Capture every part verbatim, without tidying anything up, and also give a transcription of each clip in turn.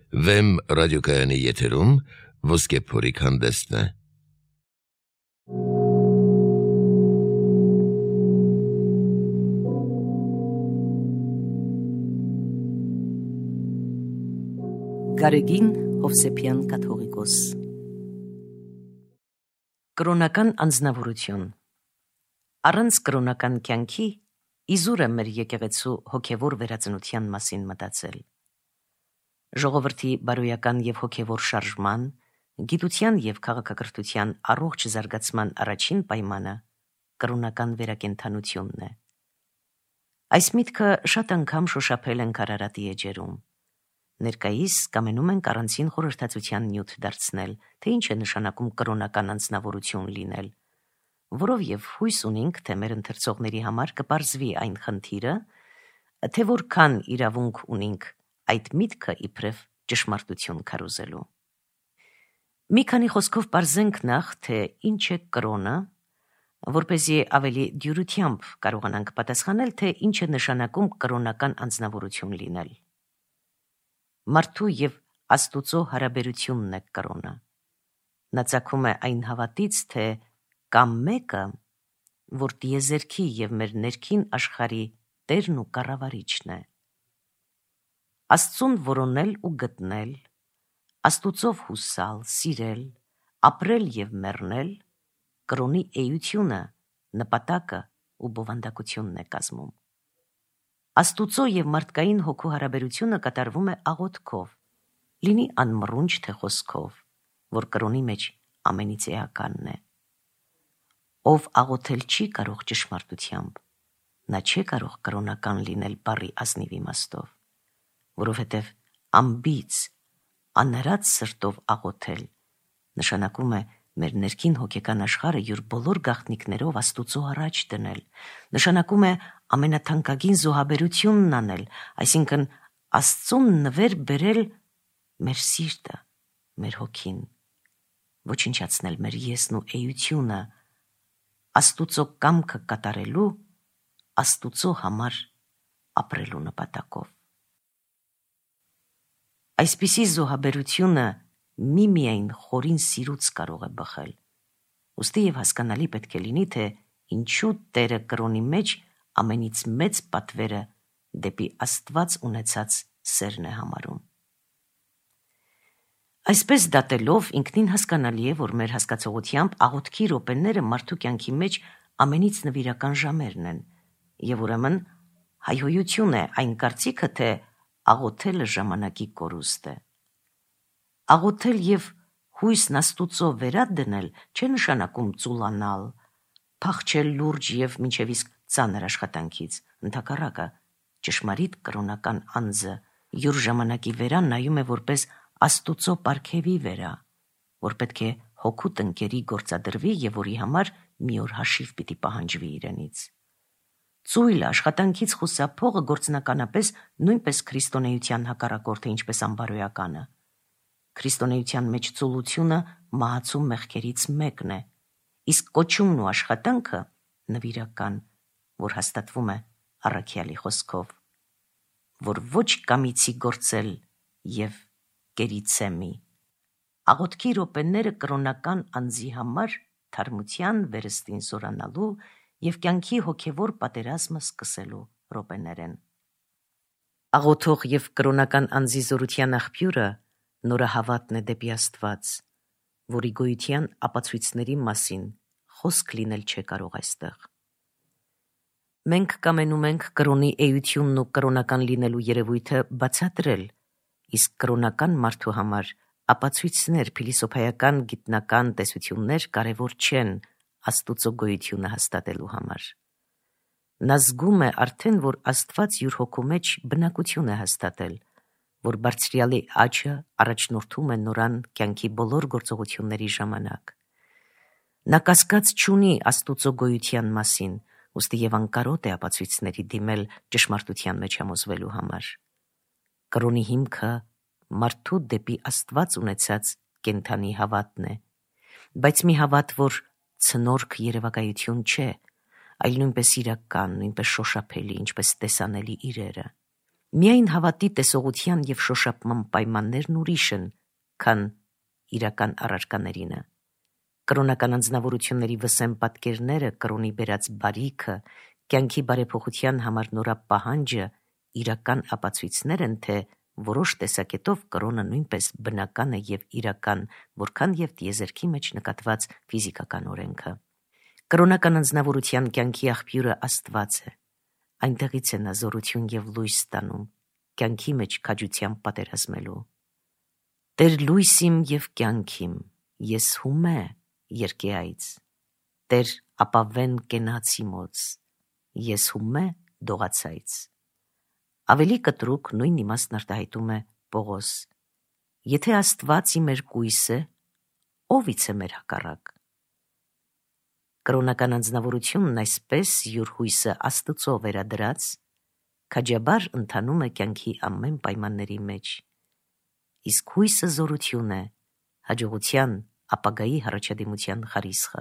Վեմ ռադիոկայանի եթերում Ոսկե փորիկ հանդեսն է։ Գարեգին Հովսեփյան կաթողիկոս։ Կրոնական անձնավորություն։ Առանց կրոնական կյանքի իզուր է մեր եկեղեցու հոգևոր վերածնության մասին մտածել։ Ժողովրդի բարոյական և հոգևոր շարժման, գիտության և քաղաքակրթության առողջ զարգացման առաջին պայմանը կրոնական վերակենդանությունն է։ Այս միտքը շատ անգամ շոշափել ենք Արարատի էջերում։ Ներկայիս կամենում ենք առանցին խորհրդածության նյութ դարձնել, թե ինչ է նշանակում կրոնական անձնավորություն լինել, որով և հույս ունենք, թե մեր ընթերցողների համար կպարզվի այն խնդիրը, թե որքան իրավունք ունենք այդ միտքը իբրև ճշմարտություն քարոզելու։ Մի քանի խոսքով պարզենք նախ, թե ինչ է կրոնը, որպեսզի ավելի դյուրությամբ կարողանանք պատասխանել, թե ինչ է նշանակում կրոնական անձնավորություն լինել։ Մարդու և Աստուծո հարաբերությունն է կրոնը։ Նա ծագում է այն հավատից, թե կա մեկը, որ տիեզերքի և մեր ներքին աշխարհի տերն ու կառավարիչն է։ Աստծուն որոնել ու գտնել, Աստուծով հուսալ, սիրել, ապրել և մեռնել կրոնի էությունը, նպատակը ու բովանդակությունն է կազմում։ Աստուծո և մարդկային հոգու հարաբերությունը կատարվում է աղոթքով, լինի անմռունչ թե խոսքով, որ կրոնի մեջ ամենից էականն է։ Ով աղոթել չի կարող ճշմարտությամբ, նա չէ կարող կրոնական լինել բառի ազնիվ իմաստով, որովհետև անբիծ, անհրած սրտով աղոթել նշանակում է մեր ներքին հոգեկան աշխարհը յուր բոլոր գաղտնիքներով Աստուծո առաջ դնել, նշանակում է ամենաթանկագին զոհաբերությունն անել, այսինքն Աստծուն նվեր բերել մեր սիրտը, մեր հոգին, ոչնչացնել մեր եսն ու էությունը, Աստուծո կամքը կատարելու, Աստուծո համար ապրելու նպատակով։ Այսպիսի զոհաբերությունը միմիայն խորին սիրուց կարող է բխել, ուստի և հասկանալի պետք է լինի, թե ինչու Տերը կրոնի մեջ ամենից մեծ պատվերը դեպի Աստված ունեցած սերն է համարում։ Այսպես դատելով ինքնին հասկանալի է, որ մեր հասկացողությամբ աղոթքի րոպեները մարդու կյանքի մեջ ամենից նվիրական ժամերն են, և ուրեմն հայհոյություն է այն կարծիքը, թե աղոթելը ժամանակի կորուստ է։ Աղոթել և հույսն Աստուծո վերադնել չէ նշանակում ծուլանալ, փախչել լուրջ և մինչև իսկ ծանր աշխատանքից, ընդհակառակը, ճշմարիտ կրոնական անձը յուր ժամանակի վերան նայում է որպես Աստուծո պարգևի վերա, որ պետք է հոգու տնկերի գործադրվի և որի համար մի օր հաշիվ պիտի պահանջվի իրենից։ Ծույլը, աշխատանքից խուսափողը գործնականապես նույնպես քրիստոնեության հակառակորդ է, ինչպես անբարոյականը։ Քրիստոնեության մեջ ծուլությունը մահացու մեղքերից մեկն է, իսկ կոչումն ու աշխատանքը նվիրական, որ հաստատվում է առաքյալի խոսքով, որ ոչ կամիցի գործել և կերիցեմի։ Աղոթքի րոպեները կրոնական անձի համար թարմության վերստին զորանալու և կյանքի հոգևոր պատերազմը սկսելու րոպեներ են։ Աղոթող և կրոնական անձի զորության աղբյուրը նորահավատն է դեպի Աստված, որի գոյության ապացույցների մասին խոսք լինել չէ կարող այստեղ։ Մենք կամենում ենք կրոնի էությունն ու կրոնական լինելու երևույթը բացատրել, իսկ կրոնական մարդու համար ապացույցներ, փիլիսոփայական գիտնական տեսություններ կարևոր չեն Աստուծո գոյությունը հաստատելու համար։ Նա զգում է արդեն, որ Աստված յուր հոգու մեջ բնակություն է հաստատել, որ Բարձրյալի աջը առաջնորդում է նորան կյանքի բոլոր գործողությունների ժամանակ։ Նա կասկած չունի Աստուծո գոյության մասին, ուստի և անկարոտ է ապացույցների դիմել ճշմարտության մեջ համոզվելու համար։ Կրոնի հիմքը մարդու դեպի Աստված ունեցած կենդանի հավատն է, բայց մի հավատ, որ ցնորք երևակայություն չէ, այլ նույնպես իրական, նույնպես շոշափելի, ինչպես տեսանելի իրերը։ Միայն հավատի տեսողության և շոշափման պայմաններն ուրիշ են, քան իրական առարկաներինը։ Կրոնական անձնավորությունների վսեմ պատկերները, կրոնի բերած բարիքը, կյանքի բարեփոխության համար նորապ պահանջը իրական ապացույցներ են, թե որոշ տեսակետով կրոնը նույնպես բնական է և իրական, որքան և տիեզերքի մեջ նկատված ֆիզիկական օրենքը։ Կրոնական անձնավորության կյանքի աղբյուրը Աստված է։ Այնտեղից է նա զորություն և լույս ստանում, կյանքի մեջ քաջությամբ պատերազմելու։ Տեր լույսիմ և կյանքիմ, ես հումե երկեայց, Տեր ապավեն կենացիմոց, ես հումե դողացայց։ Ավելի կտրուկ նույն իմաստն արտահայտում է Պողոս. Եթե Աստված մեր կույս է, ով-ից է մեր հակառակ։ Կրոնական անձնավորությունն այսպես յուր հույսը Աստծո վերադրած, քաջաբար ընթանում է կյանքի ամեն պայմանների մեջ, իսկ հույսը զորություն է, հաջողության, ապագայի առաջադիմության խարիսխը։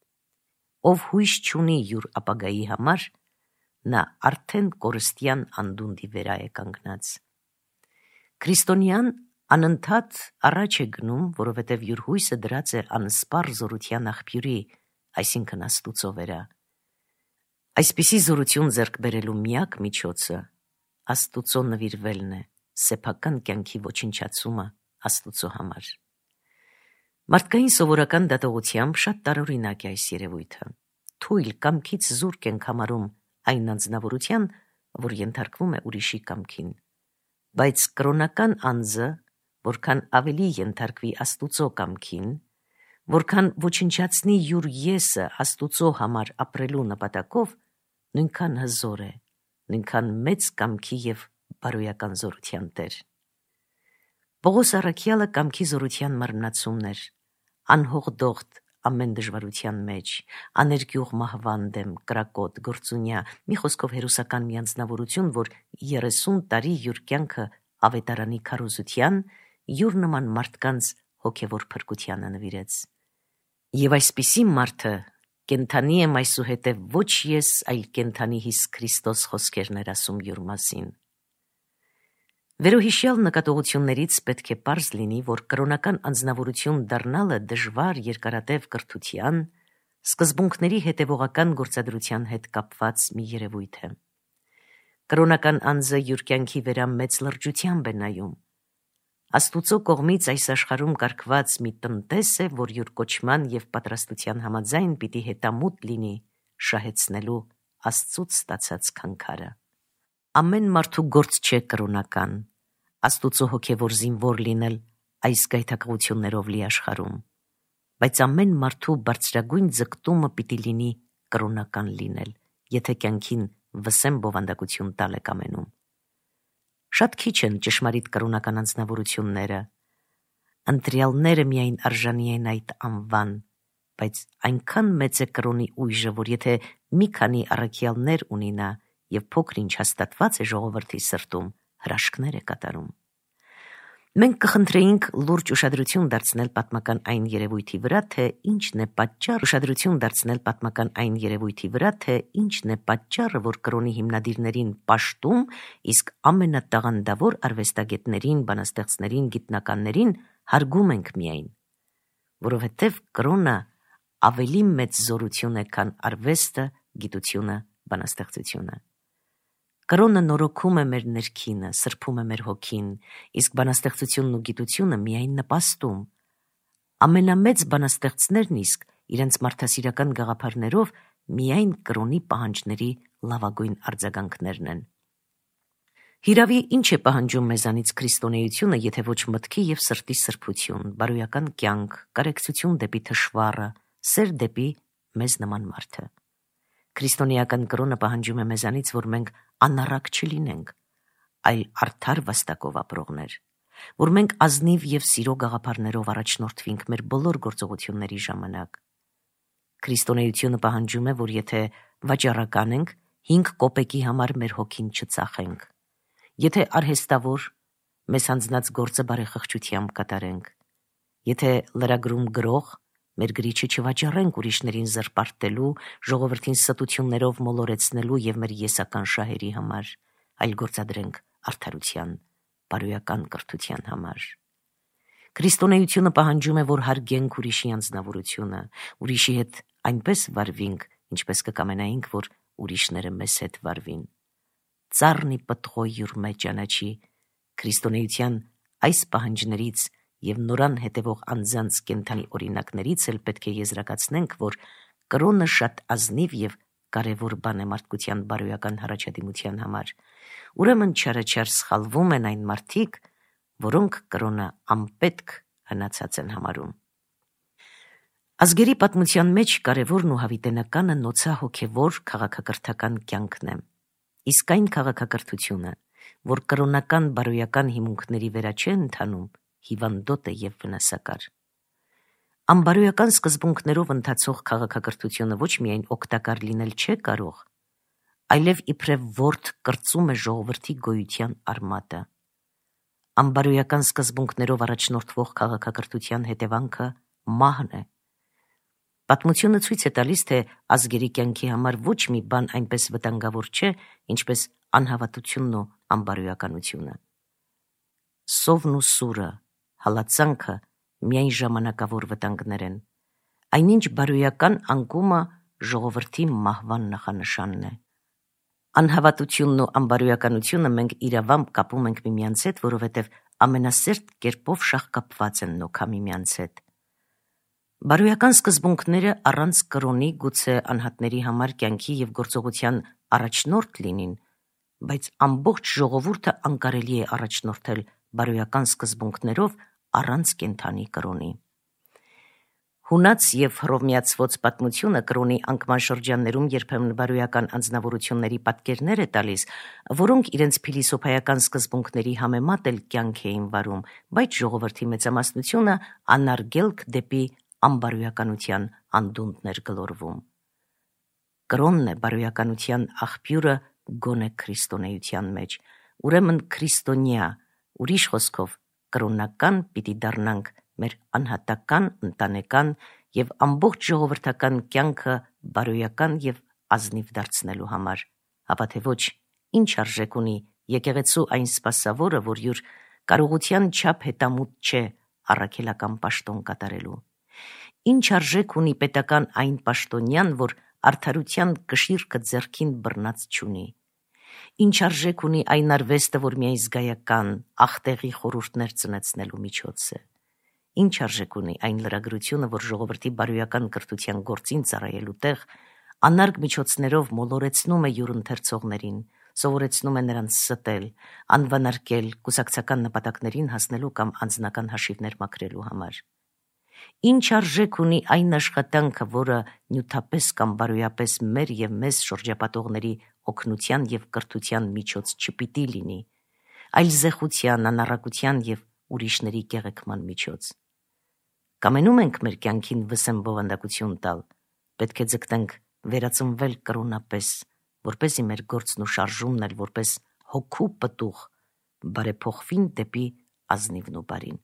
Ով հույս չունի յուր ապագայի համար, նա արդեն կորստյան անդունդի վերա է կանգնած։ Քրիստոնյան անընդհատ առաջ է գնում, որովհետև յուր հույսը դրած է անսպառ զորության աղբյուրի, այսինքն Աստուծո վերա։ Այսպիսի զորություն ձեռք բերելու միակ միջոցը Աստուծո նվիրվելն է, սեփական կյանքի ոչնչացումը Աստուծո համար։ Մարդկային սովորական դատողությամբ շատ տարօրինակ է այս երևույթը։ Թույլ կամքից զուրկ ենք համարում այն անձնավորության, որ ենթարկվում է ուրիշի կամքին։ Բայց կրոնական անձը, որքան ավելի ենթարկվի Աստուծո կամքին, որքան ոչնչացնի յուր եսը Աստուծո համար ապրելու նպատակով, նույնքան հզոր է, նույնքան մեծ կամքի և բարոյական զորության տեր։ Պողոս առաքյալը կամքի զորության մարմնացումն էր, անհողդողդ ամեն դժվարության մեջ, աներկյուղ մահվան դեմ, կրակոտ, գործունյա, մի խոսքով հերոսական մի անձնավորություն, որ երեսուն տարի յուր կյանքը ավետարանի քարոզության, յուր նման մարդկանց հոգևոր փրկությանը նվիրեց։ Եվ այսպիսի մարդը կենթանի եմ այսուհետև ոչ ես, այլ կենթանի Հիսուս Քրիստոս խոսքերն էր ասում յուր մասին։ Վերոհիշյալ նկատողություններից պետք է պարզ լինի, որ կրոնական անձնավորություն դառնալը դժվար երկարատև կրթության, սկզբունքների հետևողական գործադրության հետ կապված մի երևույթ է։ Կրոնական անձը յուր կյանքի վերա մեծ լրջությամբ է նայում։ Աստուծո կողմից այս աշխարհում կարգված մի տնտես է, որ յուր կոչման և պատրաստության համաձայն պիտի հետամուտ լինի շահեցնելու Աստծուց ստացած քանքարը։ Ամեն մարդու գործ չէ կրոնական, Աստուծո հոգևոր զինվոր լինել այս գայթակղություններով լի աշխարհում, բայց ամեն մարդու բարձրագույն ձգտումը պիտի լինի կրոնական լինել, եթե կյանքին վսեմ բովանդակություն տալ է կամենում։ Շատ քիչ են ճշմարիտ կրոնական անձնավորությունները, ընտրյալները միայն արժանի են այդ անվան, բայց այնքան մեծ է կրոնի ուժը, որ եթե մի քանի առաքյալներ ունի նա և փոքր-ինչ հաստատված է ժողովրդի սրտում, հրաշքներ է կատարում։ Մենք կխնդրեինք լուրջ ուշադրություն դարձնել պատմական այն երևույթի վրա, թե ինչն է պատճառ ուշադրություն դարձնել պատմական այն երևույթի վրա, թե ինչն է պատճառը, որ կրոնի հիմնադիրներին պաշտում, իսկ ամենատաղանդավոր արվեստագետներին, բանաստեղծներին, գիտնականներին հարգում ենք միայն, որովհետև կրոնը ավելի մեծ զորություն է, քան արվեստը, գիտությունը, բանաստեղծությունը։ Կրոնը նորոգում է մեր ներքինը, սրբում է մեր հոգին, իսկ բանաստեղծությունն ու գիտությունը միայն նպաստում։ Ամենամեծ բանաստեղծներն իսկ իրենց մարդասիրական գաղափարներով միայն կրոնի պահանջների լավագույն արձագանքներն են։ Հիրավի ինչ է պահանջում մեզանից քրիստոնեությունը, եթե ոչ մտքի և սրտի սրբություն, բարոյական կյանք, կարեկցություն դեպի թշվառը, սեր դեպի մեզ նման մարդը։ Քրիստոնեական կրոնը պահանջում է մեզանից, որ մենք անառակ չլինենք, այլ արդար վաստակով ապրողներ, որ մենք ազնիվ և սիրո գաղափարներով առաջնորդվենք մեր բոլոր գործողությունների ժամանակ։ Քրիստոնեությունը պահանջում է, որ եթե վաճառական ենք, հինգ կոպեկի համար մեր հոգին չծախենք, եթե արհեստավոր, մեզ հանձնած գործը բարեխղճությամբ կատարենք, եթե լրագրում գրող, մեր գրիչը չվաճառենք ուրիշներին զրպարտելու, ժողովրդին ստություններով մոլորեցնելու և մեր եսական շահերի համար, այլ գործադրենք արդարության, բարոյական կրթության համար։ Քրիստոնեությունը պահանջում է, որ հարգենք ուրիշի անձնավորությունը, ուրիշի հետ այնպես վարվենք, ինչպես կկամենայինք, որ ուրիշները մեզ հետ վարվին։ Ծառնի պտղոյ յուր մեջ ճանաչի քրիստոնեության այս պահանջներից և նորան հետևող անձանց կենդանի օրինակներից էլ պետք է եզրակացնենք, որ կրոնը շատ ազնիվ և կարևոր բան է մարդկության բարոյական առաջադիմության համար։ Ուրեմն չարաչար սխալվում են այն մարդիկ, որոնք կրոնը անպետք հնացած են համարում։ Ազգերի պատմության մեջ կարևորն ու հավիտենականը նոցահոգևոր քաղաքակրթական կյանքն է, իսկ այն քաղաքակրթությունը, որ կրոնական բարոյական հիմունքների վերա չէ ընթանում, հիվանդոտ է և վնասակար։ Անբարոյական սկզբունքներով ընթացող քաղաքակրթությունը ոչ միայն օգտակար լինել չէ կարող, այլև իբրև ворդ կրծում է ժողովրդի գոյության արմատը։ Անբարոյական սկզբունքներով առաջնորդվող քաղաքակրթության հետևանքը մահն է։ Պատմությունը ցույց է տալիս, թե ազգերի կյանքի համար ոչ մի բան այնպես վտանգավոր չէ, ինչպես անհավատությունն ու անբարոյականությունը։ Սովն ու սուրը, հալածանքը միայն ժամանակավոր վտանգներ են, այնինչ բարոյական անկումը ժողովրդի մահվան նախանշանն է։ Անհավատությունն ու անբարոյականությունը մենք իրավամբ կապում ենք միմյանց հետ, որովհետև ամենասերտ կերպով շաղկապված են նոքա միմյանց հետ։ Բարոյական սկզբունքները առանց կրոնի գուցե անհատների համար կյանքի և գործողության առաջնորդ լինին, բայց ամբողջ ժողովուրդը անկարելի է առաջնորդել բարոյական սկզբունքներով առանց կենդանի կրոնի։ Հունաց և հռովմեացվոց պատմությունը կրոնի անկման շրջաններում երբեմն բարոյական անձնավորությունների պատկերներ է տալիս, որոնք իրենց փիլիսոփայական սկզբունքների համեմատ էլ կյանք էին վարում, բայց ժողովրդի մեծամասնությունը անարգելք դեպի անբարոյականության անդունդն էր գլորվում։ Կրոնն է բարոյականության աղբյուրը գոնե քրիստոնեության մեջ, ուրեմն քրիստոնյա, ուրիշ խոսքով կրոնական պիտի դառնանք մեր անհատական, ընտանեկան և ամբողջ ժողովրդական կյանքը բարոյական և ազնիվ դարձնելու համար, ապա թե ոչ, ինչ արժեք ունի եկեղեցու այն սպասավորը, որ յուր կարողության չափ հետամուտ չէ առաքելական պաշտոն կատարելու։ Ինչ արժեք ունի պետական այն պաշտոնյան, որ արդարության կշիռքը ձեռքին բռնած չունի։ Ինչ արժեք ունի այն արվեստը, որ միայն զգայական, ախտեղի խորհուրդներ ծնեցնելու միջոց է։ Ինչ արժեք ունի այն լրագրությունը, որ ժողովրդի բարոյական կրթության գործին ծառայելու տեղ անարգ միջոցներով մոլորեցնում է յուր ընթերցողներին, սովորեցնում է նրանց ստել, անվանարկել կուսակցական նպատակներին հասնելու կամ անձնական հաշիվներ մաքրելու համար։ Ինչ արժեք ունի այն աշխատանքը, որը նյութապես կամ բարոյապես մեր և մեզ շրջապատողների օգնության և կրթության միջոց չպիտի լինի, այլ զեխության, անառակության և ուրիշների կեղեքման միջոց։ Կամենում ենք մեր կյանքին վսեմ բովանդակություն տալ, պետք է ձգտենք վերածնվել կրոնապես, որպեսզի մեր գործն ու շարժումն էլ որպես հոգու պտուղ բարեփոխվին դեպի ազնիվն ու բարին։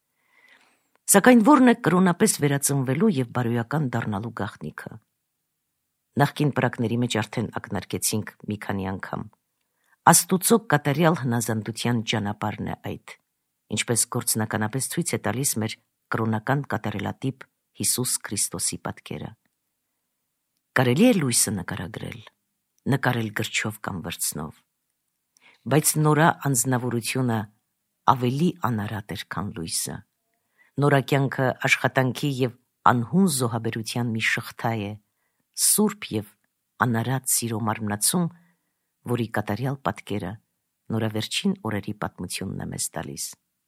Սակայն ո՞րն է կրոնապես վերածնվելու և բարոյական դառնալու գաղտնիքը։ Նախկին պրակների մեջ արդեն ակնարկեցինք մի քանի անգամ։ Աստուծո կատարյալ հնազանդության ճանապարհն է այդ, ինչպես գործնականապես ցույց է տալիս մեր կրոնական կատարելատիպ Հիսուս Քրիստոսի պատկերը։ Կարելի է լույսը նկարագրել, նկարել գրչով կամ վրձնով, բայց նորա անձնավորությունը ավելի անարատ էր, քան լույսը։ Նորակյանքը աշխատանքի և անհուն զոհաբերության մի շղթա է, սուրբ և անարատ սիրո մարմնացում, որի կատարյալ պատկերը նորավերջին օրերի պատմությունն է մեզ տալիս։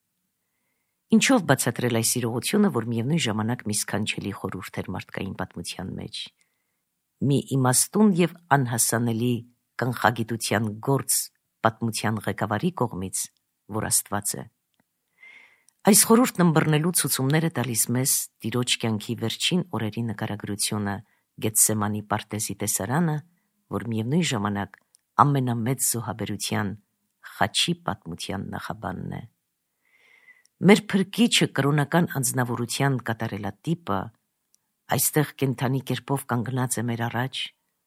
Ինչով բացատրել այս իրողությունը, որ միևնույն ժամանակ մի սքանչելի խորհուրդ էր մարդկային պատմության մեջ։ Մի իմաստուն և անհասանելի կանխագիտության գործ պատմության ղեկավարի կողմից, որ Աստված է։ Այս խորհուրդն ըմբռնելու ցուցումներ է տալիս մեզ Տիրոջ կյանքի վերջին օրերի նկարագրությունը Գեթսեմանի պարտեզի տեսարանը, որ միևնույն ժամանակ ամենամեծ զոհաբերության խաչի պատմության նախաբանն է։ Մեր փրկիչը կրոնական անձնավորության կատարելատիպը այստեղ կենդանի կերպով կանգնած է մեր առաջ և բարոյական կատարելության զոհաբերության ճանապարհ է ցույց տալիս։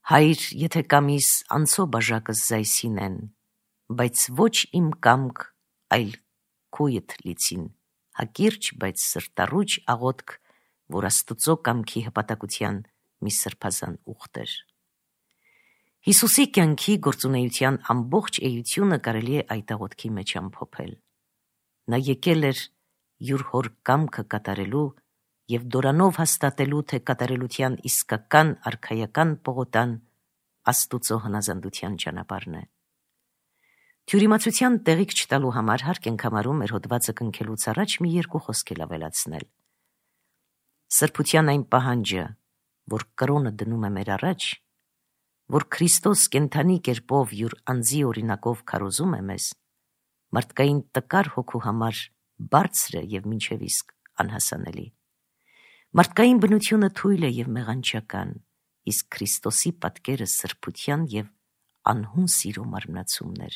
Հայր, եթե կամիս անցո բաժակս զայսինեն, բայց ոչ իմ կամք, այլ քույդ լիցին, հակիրճ, բայց սրտառուչ աղոտք, որ Աստծո կամքի հպատակության մի սրբազան ուխտ էր։ Հիսուսի կյանքի գործունեության ամբողջ էությունը կարելի է այդ աղոթքի մեջ ամփոփել։ Նա եկել էր յուր հոր կամքը կատարելու և դորանով հաստատելու, թե կատարելության իսկական արքայական պողոտան Աստուծո հնազանդության ճանապարհն է։ Թյուրիմացության տեղիք չտալու համար հարկ ենք համարում մեր հոդվածը կնքելուց առաջ մի երկու խոսք էլ ավելացնել։ Սրբության այն պահանջը, որ կրոնը դնում է մեր առաջ, որ Քրիստոս կենդանի կերպով յուր անձի օրինակով քարոզում է մեզ, մարդկային տկար հոգու համար բարձր է և մինչև իսկ անհասանելի։ Մարդկային բնությունը թույլ է և մեղանչական, իսկ Քրիստոսի պատկերը սրբության և անհուն սիրո մարմնացումն էր։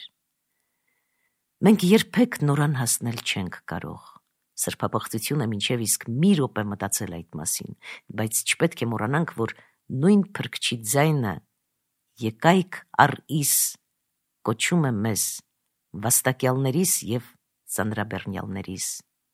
Մենք երբեք նորան հասնել չենք կարող։ Սրբապղծությունը մինչև իսկ մի րոպե մտածել այդ մասին, բայց չպետք է մոռանանք, որ նույն փրկչի ձայնը եկայք առ իս կոչում է մեզ, վաստակյալներիս և ծանրաբեռնյալներիս։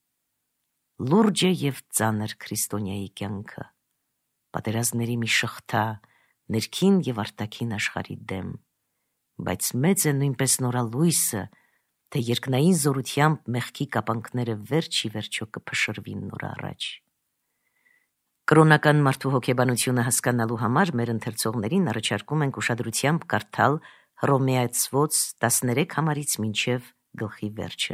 Լուրջ է և ծանր քրիստոնյայի կյանքը, պատերազմների մի շղթա ներքին և արտաքին աշխարհի դեմ, բայց մեծ է նույնպես նորալույսը, թե երկնային զորությամբ մեղքի կապանքները վերջ ի վերջո կփշրվին նոր առաջ։ Կրոնական մարդու հոգեբանությունը հասկանալու համար մեր ընթերցողներին առաջարկում ենք ուշադրությամբ կարդալ Հռոմեացիոց տասներեք համարից մինչև գլխի վերջը։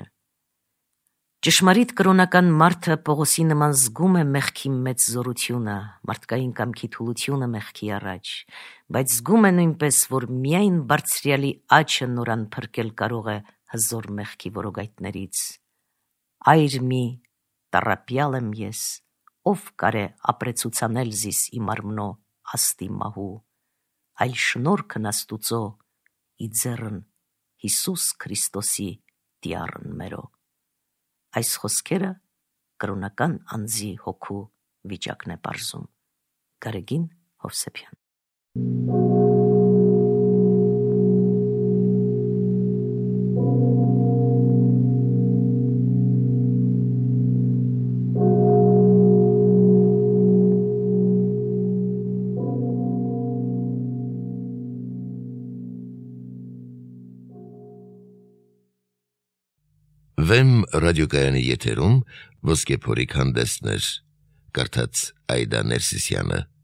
Ճշմարիտ կրոնական մարդը Պողոսի նման զգում է մեղքի մեծ զորությունը, մարդկային կամքի թուլությունը մեղքի առաջ, բայց զգում է նույնպես, որ միայն բարձրյալի աջը նորան փրկել կարող է հզոր մեղքի որոգայթներից։ Այր մի տառապյալ եմ ես, ով կարե ապրեցուցանել զիս իմ արմնո աստի մահու, այլ շնորհքն Աստուծո ի ձեռն Հիսուս Քրիստոսի տյառն մերո։ Այս խոսքերը կրոնական անձի հոգու վիճակն է պարզում։ Գարեգին Հովսեփյան։ Վեմ ռադիոկայանի եթերում Ոսկե փորիկ հանդեսներ, կարդաց Այդա Ներսիսյանը։